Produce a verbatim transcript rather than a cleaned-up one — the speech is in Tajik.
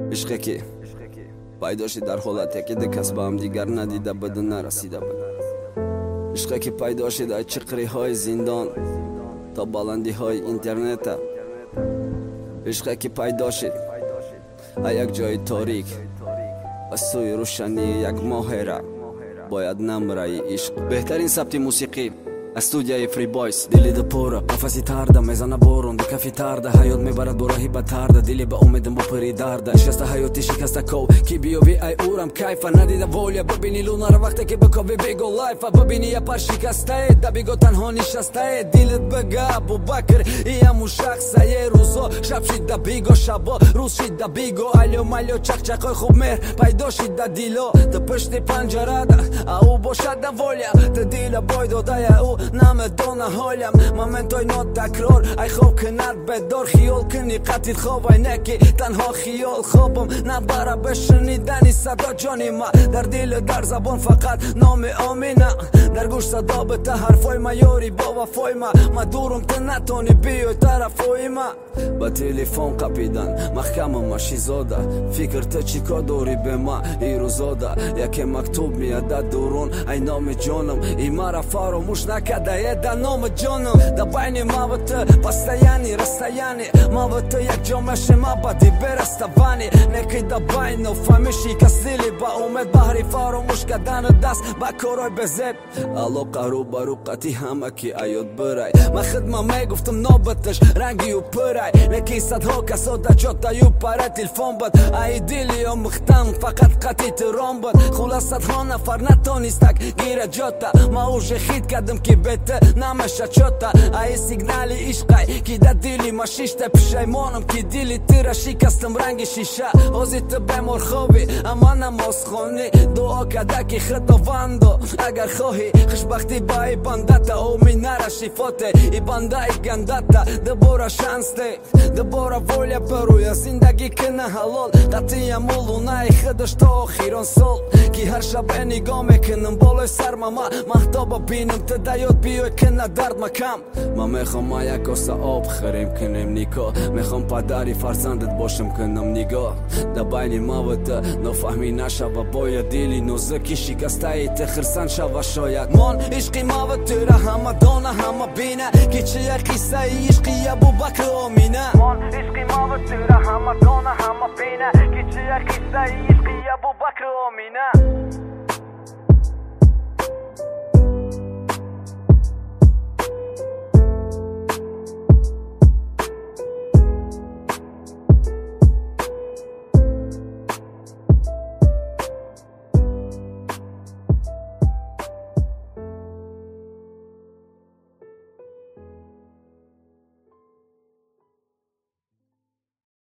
عشقی пайдоши дар ҳолате ки дикас ба ҳамдигар надида бида нарасида буд. ишқе ки пайдо шид аз чиқриҳои зиндон то баландиҳои интернета. ишқе ки пайдо шид аз як ҷои торик ба сӯи рӯшании як моҳера. бояд намраи ишқ. беҳтарин сабти мусиқӣ از студияи Free Boys. дили дупура қафаси тарда мезана борон ду кафи тарда ҳаёт мебарад бо раҳи ба тарда дили ба умедам бо пири дарда шикаста ҳаёти шикаста ков ки биёви ай урам кайфа надида волия бибини лунара вақте ки бикови бего лайфа бибини я пар шикастае дабиго танҳо нишастае дилит бага Абубакр и ҳамун шахса е рӯзо шаб шида биго шабо рӯз шида биго алё малё чақчақой хуб меҳр пайдо шида дило ду пишти панҷарада ау бошада волия ду дила бой додая ӯ намедона ҳолям моментҳои нотакрор ай хоб кунад бедор хиёл кунӣ қатил хоб ай не ки танҳо хиёл хобам набара ба шунидани садо ҷони ма дар дилу дар забон фақат номи Омина дар гӯш садо бита ҳарфои ма ёри бо вафои ма ма дурум ту натони биёй тарафои ма ба телефон қапидан маҳкамама шизода фикр ту чӣ кор дорӣ бе ма ирӯзода яке мактуб меядад дурун ай номи ҷонам и мара фаромӯш накарда е да номи ҷонам да байни ма ва ту постоянни расстояни ма ва ту як ҷомаши мабади бераставани неки да байно фами шикастили ба умед баҳри фаромӯш кардану даст ба корой безеб алоқа рӯ ба рӯ қатӣ ҳама ки аёд бирай ма хидма мегуфтам нобаташ рангию пирай неки садҳо касо да ҷотаю пара телефон бад ай дили омӯхтам фақат қатӣ тирон бад хулас садҳо нафар натонистак гира ҷота ма уже хит кардам ки бета намаша чота ай сигнали ишқай ки да дили ма шишта пишаймонам ки дили тира шикастам ранги шиша ҳозир ту бемор хобӣ ама намозхонӣ дуо карда ки худовандо агар хоҳӣ хушбахтӣ ба и бандата оминара шифоте и банда и гандата дубора шансте дубора волия бароя зиндагӣ кина ҳалол қатъиям ӯ лунаи худаш то охирон сол ки ҳар шабе нигоҳ мекунам болои сармама маҳтоба бинам ту да ёд биёй кина дард макам ма мехом ма як коса об хӯрем кунем никоҳ мехом падари фарзандат бошам кунам нигоҳ да байни ма ва ту нофаҳмӣ нашава бояд дили нозуки шикастаи ту хирсанд шава шояд мон ишқи ма ва тура ҳама дона ҳама бина ки чия қиссаи ишқи Абубакр Омина мон ишқи ма ва тура ҳама дона ҳама бина ки чия қиссаи ишқи Абубакр Омина